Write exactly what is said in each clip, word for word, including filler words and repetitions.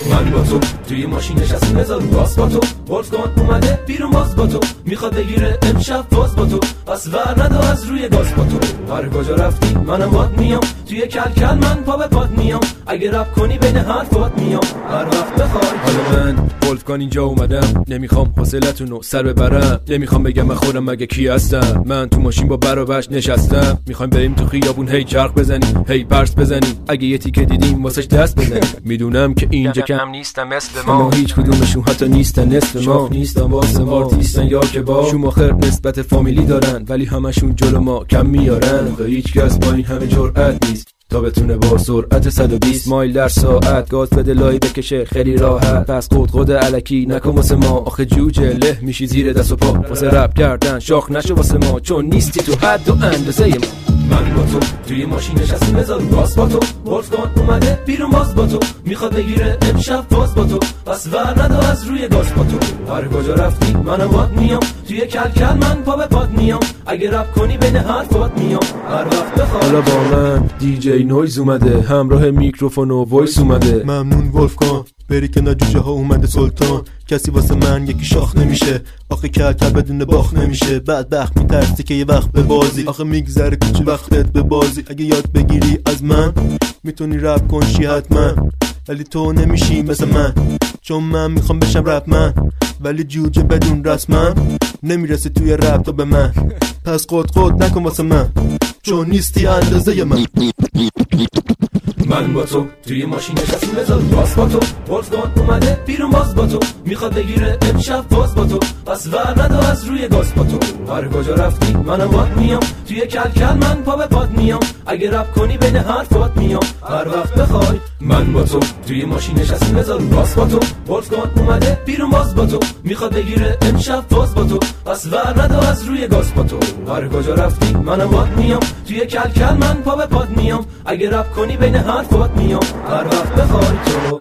من با تو توی ماشین نشستیم بذار باز با تو ولفگان اومده بیرون باز با تو میخواد بگیره امشب باز با تو پس ور ندا از روی گاز با تو هر کجا رفتی منم باد میام توی کلکل من پا به پاد میام اگه رپ کنی بین حرفات میام هر وقت بخوای. حالا من ولفگان اینجا اومدم نمیخوام حوصلتونو سر ببرم نمیخوام بگم من خودم مگه کی هستم من تو ماشین با برابش نشستم میخوایم بریم تو خیابون هی چرخ بزنیم هی پرس بزنیم اگه یه تیکه دیدیم واسش دست بزنیم میدونم که اینجا کم نیستم مثل ما اما هیچ کدومشون حتی نیستن نصف ما نیستن واسه ما نیستن یا که با شوماخر نسبت فامیلی دارن ولی همشون جلو ما کم میارن و هیچ کس با این همه جرأت نیست تا بتونه با سرعت صد و بیست مایل در ساعت گاز بده لای بکشه خیلی راحت پس قدقد الکی نکن واسه ما آخه جوجه له میشی زیر دست و پا واسه رپ کردن شاخ نشو واسه ما چون نیستی تو حد و اندازه ما. من با تو توی ماشین نشستیم بذار باز با تو ولفگان اومده بیرون باز با تو میخواد بگیره امشب باز با تو پس ور ندا از روی گاز با تو هر کجا رفتی منم باد میام توی کلکل من پا به پاد میام اگه رپ کنی بین حرفات میام هر وقت بخوای. حالا با من دی جی نویز اومده همراه میکروفون و وایس اومده ممنون ولفگان بری کنار جوجه ها اومده سلطان کسی واسه من یکی شاخ نمیشه آخه کلکل بدون باخ نمیشه بدبخت میترسی که یه وقت به بازی آخه میگذره کوچه وقتت به بازی اگه یاد بگیری از من میتونی رپ کن شی حتما ولی تو نمیشی مثل من چون من میخوام بشم رپ من ولی جوجه بدون رسما نمیرسه توی رپ تو به من پس قدقد نکن واسه من چون نیستی اندازه من. من با تو توی ماشین نشستیم بذار باز با تو ولفگان اومده بیرون باز با تو میخواد بگیره امشب باز با تو پس ور ندا از روی گاز با تو هر کجا رفتی منم باد میام توی کلکل من پا به پاد میام اگه رپ کنی بین حرفات میام هر وقت بخوای. من با تو توی ماشین نشستیم بذار باز با تو ولفگان اومده بیرون باز با تو میخواد بگیره امشب باز با تو پس ور ندا از روی گاز با تو هر کجا رفتی منم باد میام توی کلکل من پا به پاد میام اگه رپ کنی بین حرفات میام هر وقت بخوای تو.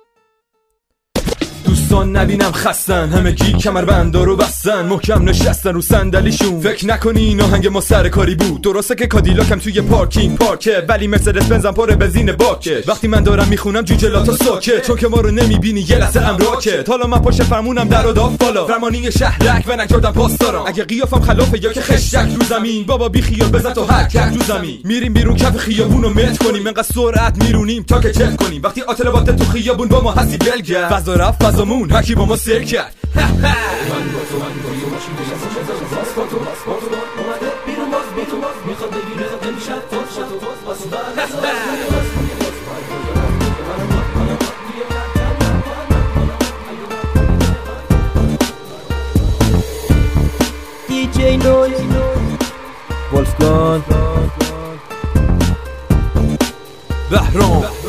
دوستان نبینم خستن همه کی کمربندا رو بستن محکم نشستن رو صندلیشون فکر نکنی این آهنگ ما سرکاری بود درسته که کادیلاکم توی پارکینگ پارکه ولی مرسدس بنزم پر بنزین باکه وقتی من دارم میخونم جوجه لاتا ساکه چون که ما رو نمیبینی یه لحظه امراکه حالا من پشت فرمونم در و داف بالا فرمانی شهرک و نجردم پاس دارم اگه قیافم خلافه یا که خشک رو زمین بابا بی خیال بزن تو هر کک رو زمین میریم بیرون کف خیابونو مت کنیم انقدر سرعت میرونیم تا که چک کنیم وقتی آتل باته تو خیابون با ما هستی بلگرد فضا رفت فضامون هکی با ما سر کرد. من با تو من توی ماشین نشستم بذار باز با تو باز اومده بیرون باز با تو میخواد بگیره امشب باز شد باز دی جی نویز ولفگان بهرام